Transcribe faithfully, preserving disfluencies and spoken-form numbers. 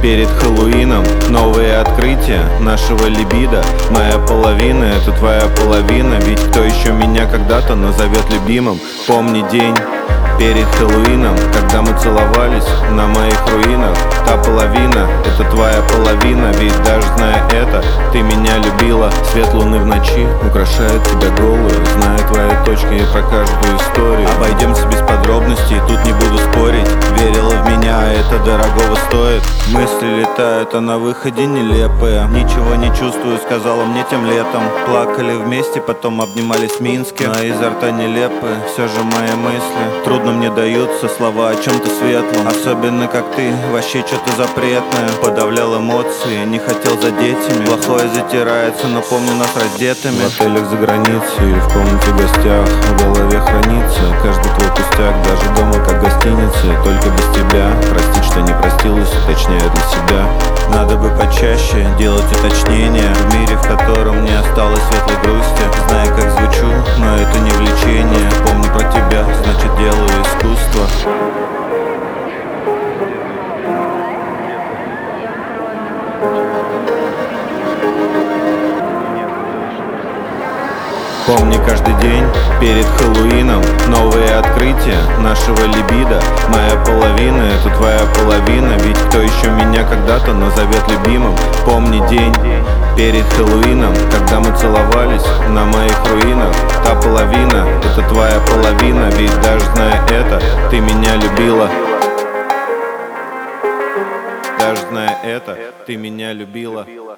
перед Хэллоуином. Новые открытия нашего либидо. Моя половина — это твоя половина. Ведь кто еще меня когда-то назовет любимым? Помни день перед Хэллоуином, когда мы целовались на моих руинах. Та половина — это твоя половина. Ведь даже зная это, ты меня любила. Свет луны в ночи украшает тебя голую. Зная твои точки и про каждую историю. Обойдемся без подробностей, тут не буду спорить. Верила в меня, а это дорогого стоит. Мысли летают, а на выходе нелепые. Ничего не чувствую, сказала мне тем летом. Плакали вместе, потом обнимались в Минске. Но изо рта нелепые, все же мои мысли. Трудно мне даются слова о чем-то светлом. Особенно как ты, вообще что-то запретное. Подавлял эмоции, не хотел задеть ими. Плохое затирается, но помню нас раздетыми. В отелях за границей или в комнате в гостях. В голове хранится каждый твой пустяк. Даже дома как гостиница, только без тебя. Простить, что не простилась, уточняю для себя. Надо бы почаще делать уточнения. В мире, в котором не осталось светлой грусти. Знаю, как звучу, но это не влечение. Помню про тебя, значит делаю искусство. Помни каждый день перед Хэллоуином. Новые открытия нашего либидо. Моя половина — это твоя половина. Ведь кто еще меня когда-то назовет любимым? Помни день перед Хэллоуином, когда мы целовались на моих руинах. Та половина — это твоя половина. Ведь даже зная это, ты меня любила. Даже зная это, ты меня любила.